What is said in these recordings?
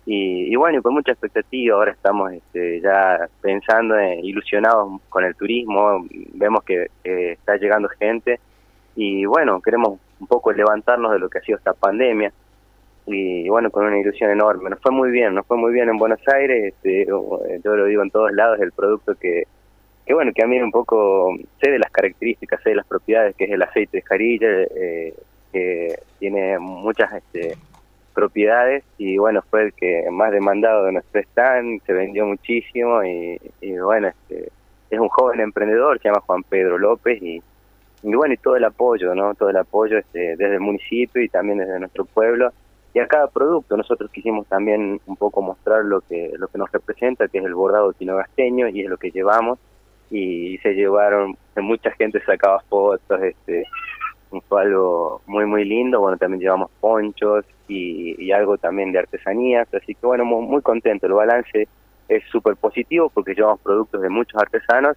y bueno, y con mucha expectativa. Ahora estamos ya pensando, ilusionados con el turismo, vemos que está llegando gente, y bueno, queremos un poco levantarnos de lo que ha sido esta pandemia, y bueno, con una ilusión enorme. Nos fue muy bien en Buenos Aires. Yo lo digo en todos lados, el producto que bueno, que a mí un poco sé de las características, sé de las propiedades, que es el aceite de jarilla, que tiene muchas propiedades, y bueno, fue el que más demandado de nuestro stand, se vendió muchísimo, y bueno, es un joven emprendedor, se llama Juan Pedro López, y bueno, y todo el apoyo, ¿no? Todo el apoyo desde el municipio y también desde nuestro pueblo. Y a cada producto nosotros quisimos también un poco mostrar lo que nos representa, que es el bordado tinogasteño, y es lo que llevamos. Y se llevaron, mucha gente sacaba fotos, fue algo muy muy lindo. Bueno, también llevamos ponchos y algo también de artesanías, así que bueno, muy, muy contento. El balance es súper positivo porque llevamos productos de muchos artesanos,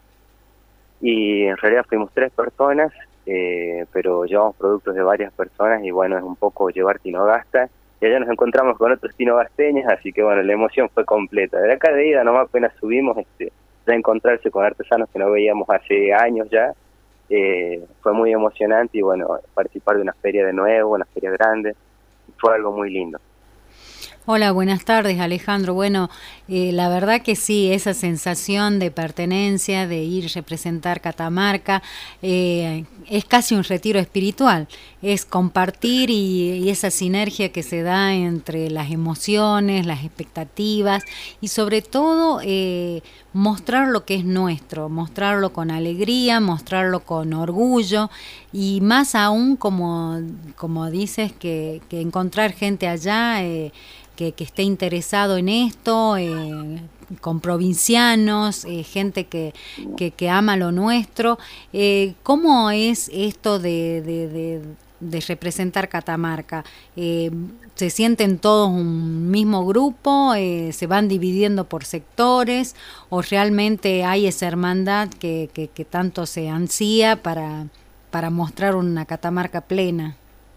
y en realidad fuimos 3 personas, pero llevamos productos de varias personas, y bueno, es un poco llevar Tinogasta, y allá nos encontramos con otros tinogasteños, así que bueno, la emoción fue completa. De acá de ida nomás apenas subimos, ya encontrarse con artesanos que no veíamos hace años ya, fue muy emocionante, y bueno, participar de una feria de nuevo, una feria grande, fue algo muy lindo. Hola, buenas tardes, Alejandro. Bueno, la verdad que sí, esa sensación de pertenencia, de ir a representar Catamarca, es casi un retiro espiritual, es compartir y esa sinergia que se da entre las emociones, las expectativas y sobre todo mostrar lo que es nuestro, mostrarlo con alegría, mostrarlo con orgullo y más aún como dices que encontrar gente allá que esté interesado en esto, con provincianos, gente que ama lo nuestro. ¿Cómo es esto de representar Catamarca? ¿Se sienten todos un mismo grupo? ¿Se van dividiendo por sectores? ¿O realmente hay esa hermandad que tanto se ansía para mostrar una Catamarca plena?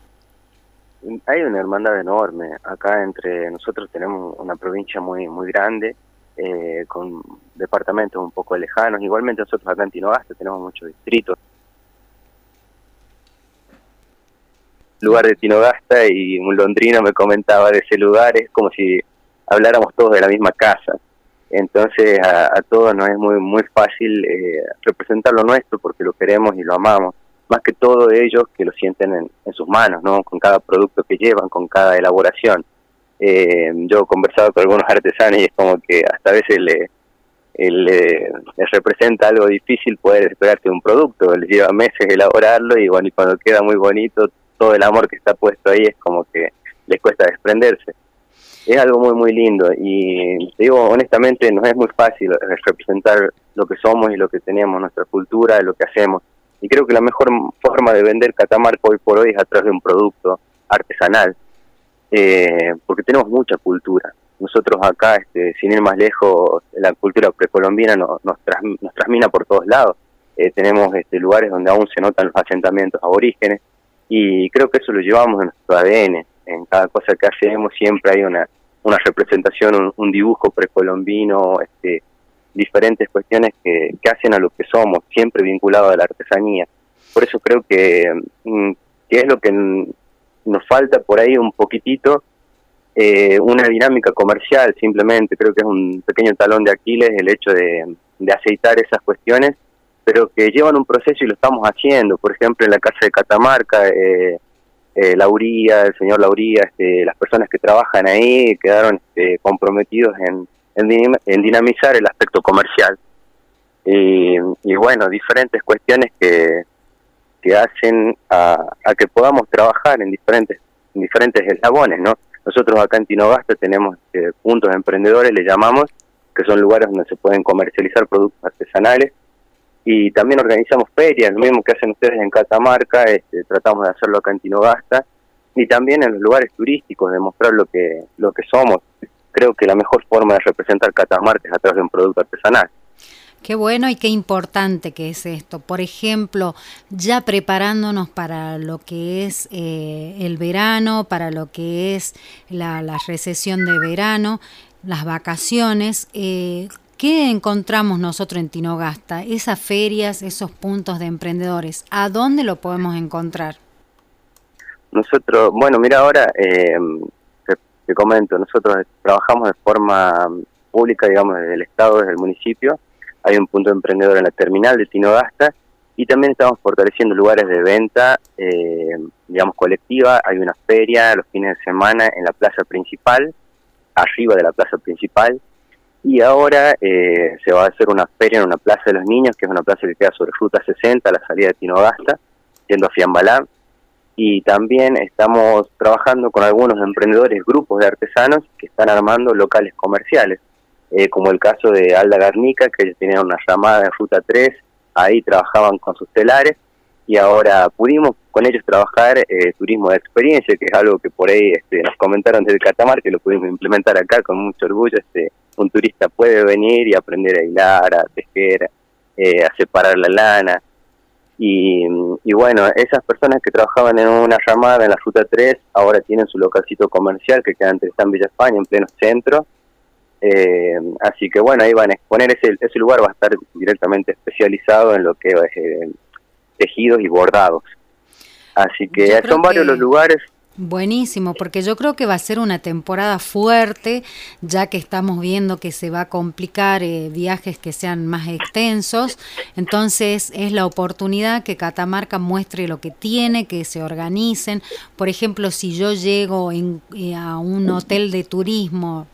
Hay una hermandad enorme. Acá entre nosotros tenemos una provincia muy muy grande, con departamentos un poco lejanos. Igualmente nosotros acá en Tinogasta tenemos muchos distritos. Lugar de Tinogasta, y un londrino me comentaba de ese lugar, es como si habláramos todos de la misma casa. Entonces a todos nos es muy muy fácil representar lo nuestro, porque lo queremos y lo amamos. Más que todo ellos que lo sienten en sus manos, ¿no? Con cada producto que llevan, con cada elaboración. Yo he conversado con algunos artesanos, y es como que hasta a veces les representa algo difícil poder esperarte un producto. Les lleva meses elaborarlo, y bueno, y cuando queda muy bonito, todo el amor que está puesto ahí es como que les cuesta desprenderse. Es algo muy muy lindo, y te digo honestamente, nos es muy fácil representar lo que somos y lo que tenemos, nuestra cultura, lo que hacemos. Y creo que la mejor forma de vender Catamarca hoy por hoy es a través de un producto artesanal, porque tenemos mucha cultura. Nosotros acá, sin ir más lejos, la cultura precolombina nos trasmina por todos lados. Tenemos lugares donde aún se notan los asentamientos aborígenes, y creo que eso lo llevamos en nuestro ADN. En cada cosa que hacemos siempre hay una representación, un dibujo precolombino, diferentes cuestiones que hacen a lo que somos, siempre vinculado a la artesanía. Por eso creo que es lo que nos falta por ahí un poquitito, una dinámica comercial. Simplemente creo que es un pequeño talón de Aquiles el hecho de aceitar esas cuestiones, pero que llevan un proceso y lo estamos haciendo. Por ejemplo, en la Casa de Catamarca, Lauría, el señor Lauría, las personas que trabajan ahí quedaron comprometidos en dinamizar el aspecto comercial, y bueno, diferentes cuestiones que hacen a que podamos trabajar en diferentes eslabones, ¿no? Nosotros acá en Tinogasta tenemos puntos emprendedores, le llamamos, que son lugares donde se pueden comercializar productos artesanales, y también organizamos ferias, lo mismo que hacen ustedes en Catamarca, tratamos de hacerlo acá en Tinogasta, y también en los lugares turísticos, de mostrar lo que somos. Creo que la mejor forma de representar Catamarca es a través de un producto artesanal. Qué bueno y qué importante que es esto. Por ejemplo, ya preparándonos para lo que es el verano, para lo que es la recesión de verano, las vacaciones, ¿qué encontramos nosotros en Tinogasta? Esas ferias, esos puntos de emprendedores, ¿a dónde lo podemos encontrar? Nosotros, bueno, mira ahora, te comento, nosotros trabajamos de forma pública, digamos, desde el Estado, desde el municipio. Hay un punto emprendedor en la terminal de Tinogasta y también estamos fortaleciendo lugares de venta, digamos, colectiva. Hay una feria los fines de semana en la plaza principal, arriba de la plaza principal, y ahora se va a hacer una feria en una plaza de los niños, que es una plaza que queda sobre Ruta 60, a la salida de Tinogasta, yendo a Fiambalá. Y también estamos trabajando con algunos emprendedores, grupos de artesanos que están armando locales comerciales, como el caso de Alda Garnica, que ellos tenían una llamada en Ruta 3, ahí trabajaban con sus telares, y ahora pudimos con ellos trabajar turismo de experiencia, que es algo que por ahí nos comentaron desde Catamarca, que lo pudimos implementar acá con mucho orgullo. Un turista puede venir y aprender a hilar, a tejer, a separar la lana. Y bueno, esas personas que trabajaban en una ramada en la Ruta 3 ahora tienen su localcito comercial que queda entre San Villa España, en pleno centro. Así que bueno, ahí van a exponer, ese lugar va a estar directamente especializado en lo que es tejidos y bordados. Así que son varios los lugares. Buenísimo, porque yo creo que va a ser una temporada fuerte, ya que estamos viendo que se va a complicar viajes que sean más extensos. Entonces es la oportunidad que Catamarca muestre lo que tiene, que se organicen. Por ejemplo, si yo llego a un hotel de turismo,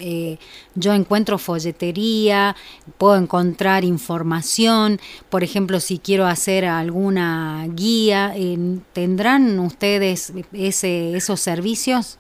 yo encuentro folletería, puedo encontrar información. Por ejemplo, si quiero hacer alguna guía, ¿tendrán ustedes esos servicios?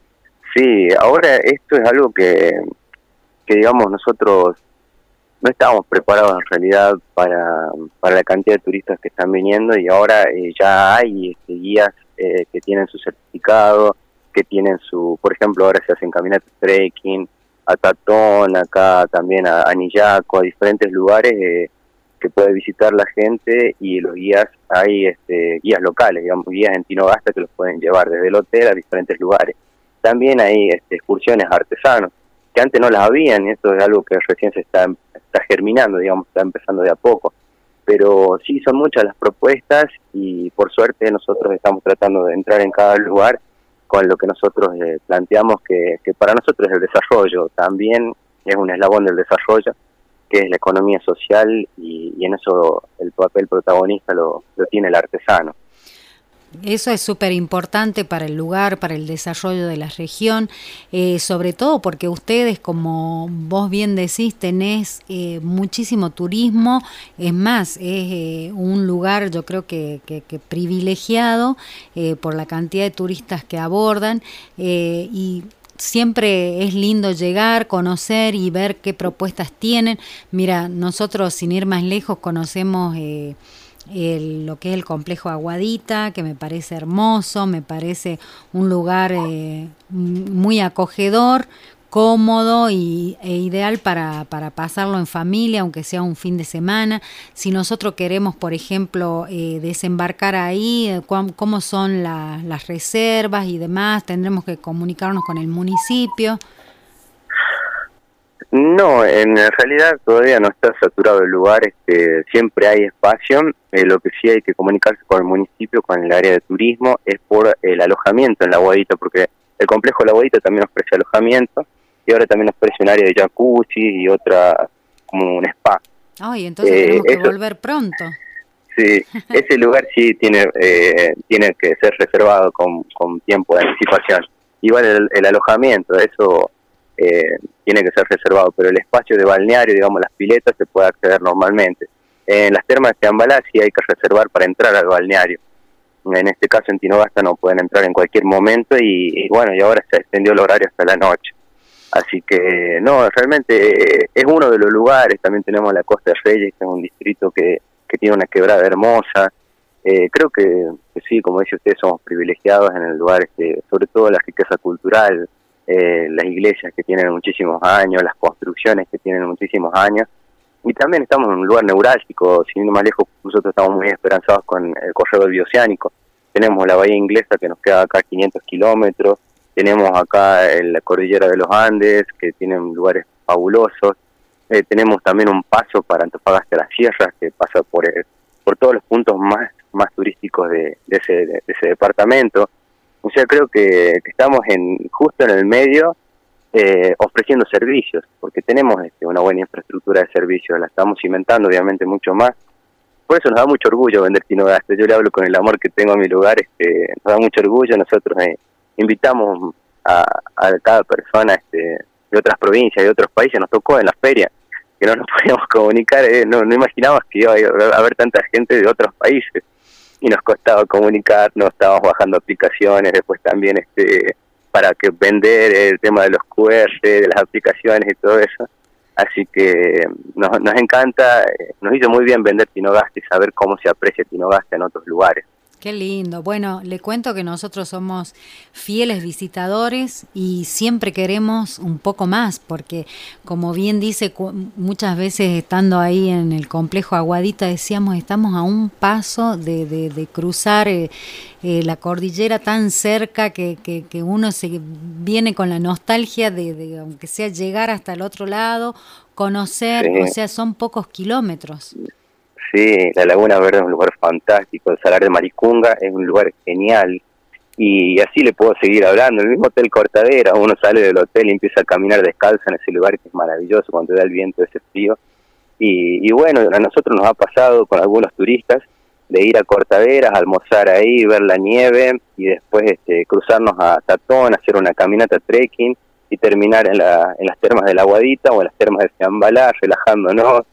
Sí, ahora esto es algo que digamos nosotros no estábamos preparados en realidad para la cantidad de turistas que están viniendo, y ahora ya hay guías que tienen su certificado, que tienen por ejemplo, ahora se hacen caminatas trekking, a Tatón, acá también a Anillaco, a diferentes lugares que puede visitar la gente, y los guías, hay guías locales, digamos, guías en Tinogasta que los pueden llevar desde el hotel a diferentes lugares. También hay excursiones a artesanos, que antes no las habían, y esto es algo que recién se está germinando, digamos, está empezando de a poco. Pero sí, son muchas las propuestas, y por suerte nosotros estamos tratando de entrar en cada lugar con lo que nosotros planteamos que para nosotros es el desarrollo, también es un eslabón del desarrollo, que es la economía social, y en eso el papel protagonista lo tiene el artesano. Eso es súper importante para el lugar, para el desarrollo de la región, sobre todo porque ustedes, como vos bien decís, tenés muchísimo turismo. Es más, es un lugar, yo creo que privilegiado por la cantidad de turistas que abordan, y siempre es lindo llegar, conocer y ver qué propuestas tienen. Mira, nosotros, sin ir más lejos, conocemos lo que es el complejo Aguadita, que me parece hermoso, me parece un lugar muy acogedor, cómodo e ideal para pasarlo en familia, aunque sea un fin de semana. Si nosotros queremos, por ejemplo, desembarcar ahí, cómo son las reservas y demás, tendremos que comunicarnos con el municipio. No, en realidad todavía no está saturado el lugar, siempre hay espacio. Lo que sí hay que comunicarse con el municipio, con el área de turismo, es por el alojamiento en la Aguadita, porque el complejo La Aguadita también ofrece alojamiento, y ahora también ofrece un área de jacuzzi y otra como un spa. Ay, entonces tenemos que volver pronto. Sí, ese lugar sí tiene que ser reservado con tiempo de anticipación. Igual el alojamiento, eso tiene que ser reservado, pero el espacio de balneario, digamos las piletas, se puede acceder normalmente. En las termas de Fiambalá sí hay que reservar para entrar al balneario. En este caso en Tinogasta no pueden entrar en cualquier momento, y bueno, y ahora se extendió el horario hasta la noche. Así que no, realmente es uno de los lugares. También tenemos la Costa de Reyes, que es un distrito que tiene una quebrada hermosa. Creo que sí, como dice usted, somos privilegiados en el lugar, sobre todo la riqueza cultural, las iglesias que tienen muchísimos años, las construcciones que tienen muchísimos años, Y también estamos en un lugar neurálgico, sin ir más lejos, nosotros estamos muy esperanzados con el corredor bioceánico. Tenemos la bahía inglesa que nos queda acá a 500 kilómetros, tenemos acá la cordillera de los Andes, que tienen lugares fabulosos, tenemos también un paso para Antofagasta de las Sierras, que pasa por todos los puntos más turísticos de ese departamento. O sea, creo que estamos justo en el medio, ofreciendo servicios, porque tenemos una buena infraestructura de servicios, la estamos cimentando obviamente mucho más. Por eso nos da mucho orgullo vender Tinogasta. Yo le hablo con el amor que tengo a mi lugar, nos da mucho orgullo. Nosotros invitamos a cada persona de otras provincias, de otros países. Nos tocó en la feria que no nos podíamos comunicar, no imaginábamos que iba a haber tanta gente de otros países, y nos costaba comunicarnos, estábamos bajando aplicaciones, después también para que vender el tema de los QR, de las aplicaciones y todo eso. Así que nos encanta, nos hizo muy bien vender Tinogasta y saber cómo se aprecia Tinogasta en otros lugares. Qué lindo. Bueno, le cuento que nosotros somos fieles visitadores y siempre queremos un poco más, porque como bien dice, muchas veces estando ahí en el complejo Aguadita decíamos, estamos a un paso de cruzar la cordillera tan cerca que uno se viene con la nostalgia de aunque sea llegar hasta el otro lado, conocer, sí. O sea, son pocos kilómetros. Sí, la Laguna Verde es un lugar fantástico, el Salar de Maricunga es un lugar genial, y así le puedo seguir hablando. El mismo Hotel Cortadera, uno sale del hotel y empieza a caminar descalzo en ese lugar que es maravilloso cuando te da el viento ese frío. Y bueno, a nosotros nos ha pasado con algunos turistas de ir a Cortaderas, almorzar ahí, ver la nieve, y después cruzarnos a Tatón, hacer una caminata trekking y terminar en las termas de la Aguadita o en las termas de Fiambalá, relajándonos.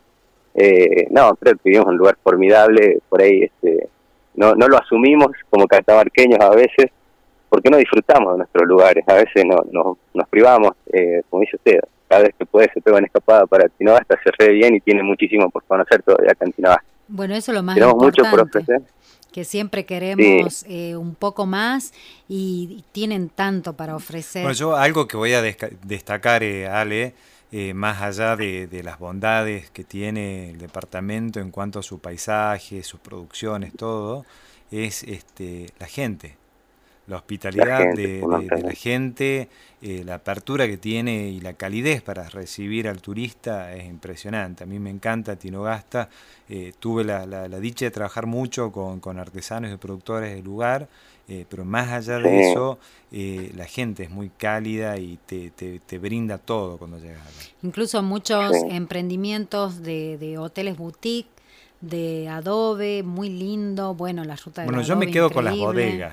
No, creo que vivimos en un lugar formidable, por ahí no lo asumimos como catamarqueños a veces, porque no disfrutamos de nuestros lugares, a veces nos privamos, como dice usted, cada vez que puede se pega una escapada para Tinogasta, se re bien y tiene muchísimo por conocer todavía acá en Tinogasta. Bueno, eso es lo más Tenemos importante, mucho por ofrecer, que siempre queremos sí. Un poco más y tienen tanto para ofrecer. Bueno, yo algo que voy a destacar, Ale, más allá de las bondades que tiene el departamento en cuanto a su paisaje, sus producciones, todo, es la gente, la hospitalidad de la gente, la apertura que tiene y la calidez para recibir al turista es impresionante. A mí me encanta Tinogasta, tuve la dicha de trabajar mucho con artesanos y productores del lugar, pero más allá de eso, la gente es muy cálida y te brinda todo cuando llegas acá. Incluso muchos emprendimientos de hoteles boutique, de adobe, muy lindo, bueno, la ruta de Bueno, yo adobe, me quedo increíble. con las bodegas,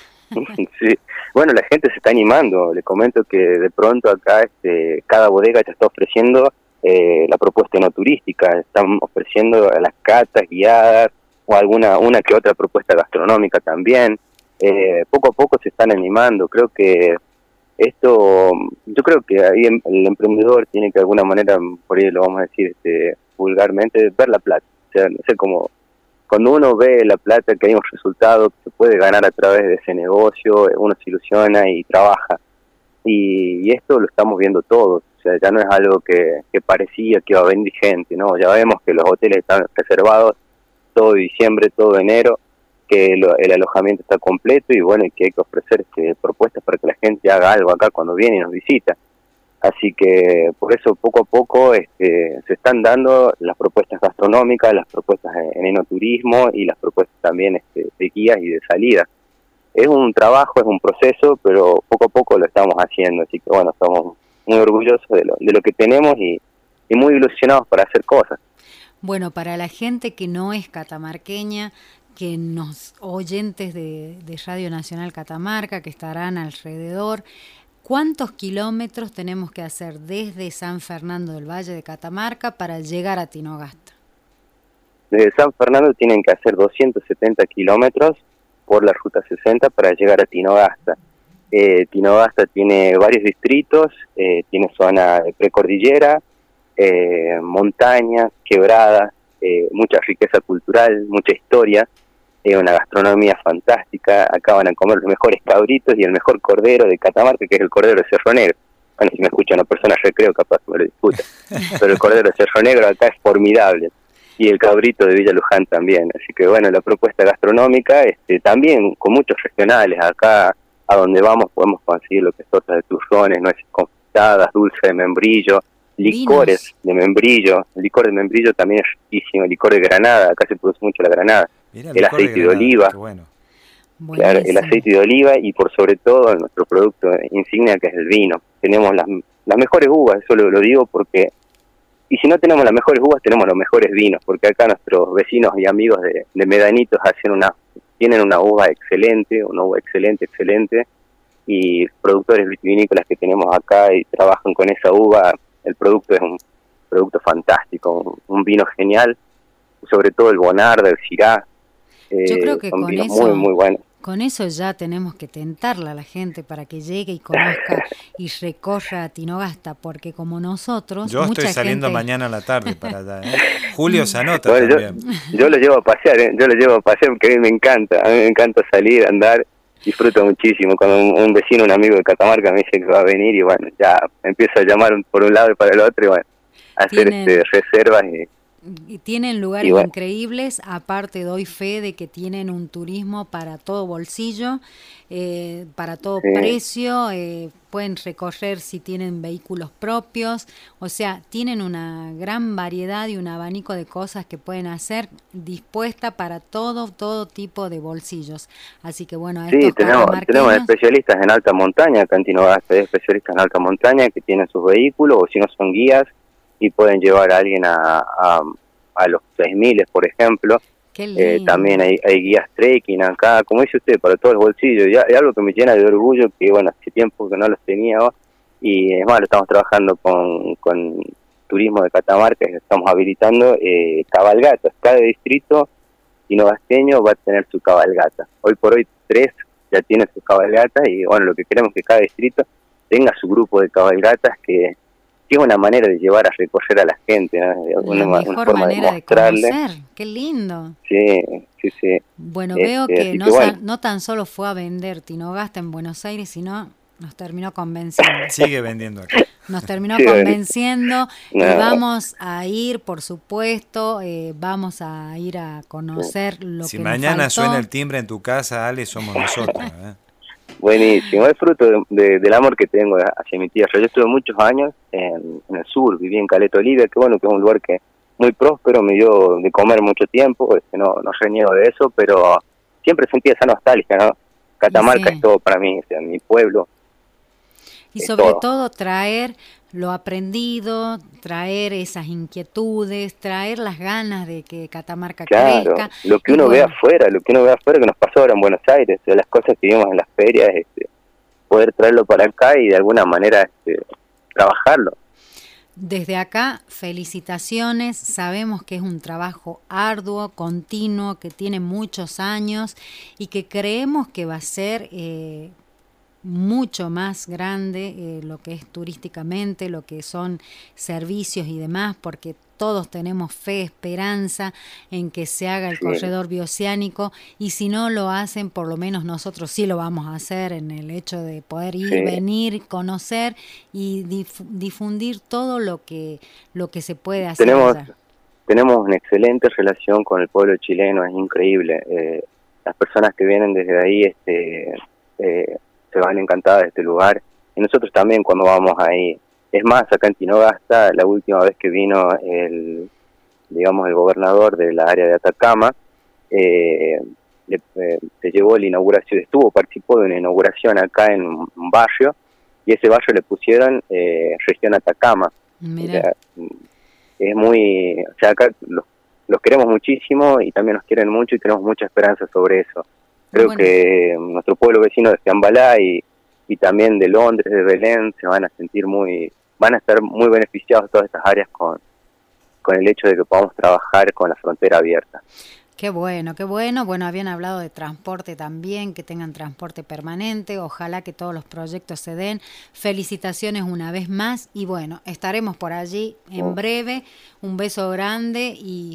Sí, bueno, la gente se está animando. Le comento que de pronto acá cada bodega ya está ofreciendo la propuesta no turística, están ofreciendo las catas guiadas o una que otra propuesta gastronómica también. Poco a poco se están animando. Creo que yo creo que ahí el emprendedor tiene que de alguna manera, por ahí lo vamos a decir vulgarmente, ver la plata. O sea, no sé cómo, cuando uno ve la plata, que hay un resultado que se puede ganar a través de ese negocio, uno se ilusiona y trabaja. Y esto lo estamos viendo todos. O sea, ya no es algo que parecía que iba a venir gente, ¿no? Ya vemos que los hoteles están reservados todo diciembre, todo enero, que el alojamiento está completo y bueno, y que hay que ofrecer propuestas para que la gente haga algo acá cuando viene y nos visita. Así que por eso poco a poco se están dando las propuestas gastronómicas, las propuestas en enoturismo y las propuestas también de guías y de salida. Es un trabajo, es un proceso, pero poco a poco lo estamos haciendo, así que bueno, estamos muy orgullosos de lo que tenemos y muy ilusionados para hacer cosas. Bueno, para la gente que no es catamarqueña, que nos oyentes de Radio Nacional Catamarca, que estarán alrededor, ¿cuántos kilómetros tenemos que hacer desde San Fernando del Valle de Catamarca para llegar a Tinogasta? Desde San Fernando tienen que hacer 270 kilómetros por la Ruta 60 para llegar a Tinogasta. Tinogasta tiene varios distritos, tiene zona de precordillera, montañas, quebradas, mucha riqueza cultural, mucha historia, una gastronomía fantástica. Acá van a comer los mejores cabritos y el mejor cordero de Catamarca, que es el cordero de Cerro Negro. bueno, si me escucha una persona recreo capaz que me lo discuta, pero el cordero de Cerro Negro acá es formidable, y el cabrito de Villa Luján también, así que bueno, la propuesta gastronómica, también con muchos regionales, acá a donde vamos podemos conseguir lo que es tortas de turrones, nueces confitadas, dulce de membrillo, licores de membrillo. El licor de membrillo también es riquísimo, el licor de granada, acá se produce mucho la granada. Mirá, el aceite de oliva, bueno. Claro, el aceite de oliva, y por sobre todo nuestro producto insignia, que es el vino. Tenemos las mejores uvas, eso lo digo porque, y si no tenemos las mejores uvas, tenemos los mejores vinos, porque acá nuestros vecinos y amigos de Medanitos tienen una uva excelente, y productores vitivinícolas que tenemos acá y trabajan con esa uva. El producto es un producto fantástico, un vino genial, sobre todo el Bonarda, el Syrah. Yo creo que son con vinos eso, muy, muy buenos. Con eso ya tenemos que tentarla a la gente para que llegue y conozca y recorra Tinogasta, porque como nosotros... Yo mucha estoy saliendo gente... mañana a la tarde para allá, ¿eh? Julio se anota bueno, también. Yo lo llevo a pasear, porque a mí me encanta salir, andar, disfruto muchísimo. Cuando un vecino, un amigo de Catamarca me dice que va a venir, y bueno, ya empiezo a llamar por un lado y para el otro, y bueno, a hacer reservas y tienen lugares increíbles. Aparte doy fe de que tienen un turismo para todo bolsillo, para todo precio, pueden recorrer si tienen vehículos propios, o sea, tienen una gran variedad y un abanico de cosas que pueden hacer, dispuesta para todo tipo de bolsillos. Así que bueno, a estos tenemos especialistas en alta montaña acá en Tinogasta, especialistas en alta montaña que tienen sus vehículos, o si no son guías, y pueden llevar a alguien a los 6.000, por ejemplo. También hay guías trekking acá, como dice usted, para todos los bolsillos. Y algo que me llena de orgullo, que bueno, hace tiempo que no los tenía, y es más, lo estamos trabajando con Turismo de Catamarca, que estamos habilitando cabalgatas. Cada distrito tinogasteño va a tener su cabalgata. Hoy por hoy 3 ya tienen sus cabalgatas, y bueno, lo que queremos es que cada distrito tenga su grupo de cabalgatas, que es una manera de llevar a recorrer a la gente, ¿no? La mejor manera de conocer. Qué lindo. Sí. Bueno, veo que no tan solo fue a vender Tinogasta en Buenos Aires, sino nos terminó convenciendo. Sigue vendiendo acá. Nos terminó convenciendo, y vamos a ir, por supuesto, vamos a ir a conocer lo que si nos mañana faltó. Suena el timbre en tu casa, Ale, somos nosotros, ¿eh? Buenísimo, es fruto del amor que tengo hacia mi tierra. Yo estuve muchos años en el sur, viví en Caleta Olivia, que bueno, que es un lugar que muy próspero, me dio de comer mucho tiempo, no reniego de eso, pero siempre sentí esa nostalgia, ¿no? Catamarca es todo para mí, o sea, mi pueblo. Y sobre todo traer lo aprendido, traer esas inquietudes, traer las ganas de que Catamarca crezca. Lo que uno ve afuera, que nos pasó ahora en Buenos Aires, de las cosas que vimos en las ferias, poder traerlo para acá y de alguna manera trabajarlo. Desde acá, felicitaciones, sabemos que es un trabajo arduo, continuo, que tiene muchos años y que creemos que va a ser mucho más grande lo que es turísticamente, lo que son servicios y demás, porque todos tenemos fe, esperanza en que se haga el corredor bioceánico, y si no lo hacen, por lo menos nosotros sí lo vamos a hacer, en el hecho de poder ir, venir, conocer y difundir todo lo que se puede hacer. Tenemos una excelente relación con el pueblo chileno, es increíble. Las personas que vienen desde ahí se van encantadas de este lugar, y nosotros también cuando vamos ahí. Es más, acá en Tinogasta, la última vez que vino el gobernador de la área de Atacama, se llevó la inauguración, participó de una inauguración acá en un barrio, y ese barrio le pusieron región Atacama. Mirá. O sea, es muy, o sea, acá los queremos muchísimo y también nos quieren mucho, y tenemos mucha esperanza sobre eso. Creo que nuestro pueblo vecino de Ciambalá y también de Londres, de Belén, van a estar muy beneficiados todas estas áreas con el hecho de que podamos trabajar con la frontera abierta. Qué bueno, qué bueno. Bueno, habían hablado de transporte también, que tengan transporte permanente. Ojalá que todos los proyectos se den. Felicitaciones una vez más y bueno, estaremos por allí en breve. Un beso grande y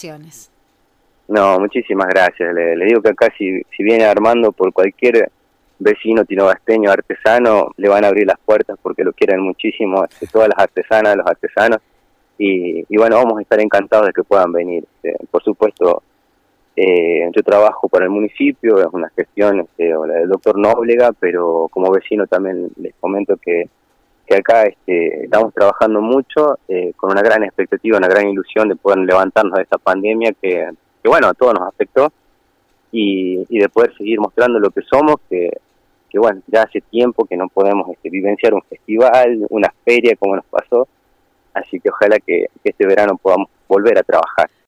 felicitaciones. No, muchísimas gracias. Le digo que acá si viene Armando por cualquier vecino tinogasteño, artesano, le van a abrir las puertas porque lo quieren muchísimo, todas las artesanas, los artesanos, y bueno, vamos a estar encantados de que puedan venir. Por supuesto, yo trabajo para el municipio, es una gestión la del doctor Nóblega, pero como vecino también les comento que acá estamos trabajando mucho, con una gran expectativa, una gran ilusión de poder levantarnos de esta pandemia que bueno, a todos nos afectó, y de poder seguir mostrando lo que somos, que bueno, ya hace tiempo que no podemos vivenciar un festival, una feria como nos pasó, así que ojalá que este verano podamos volver a trabajar.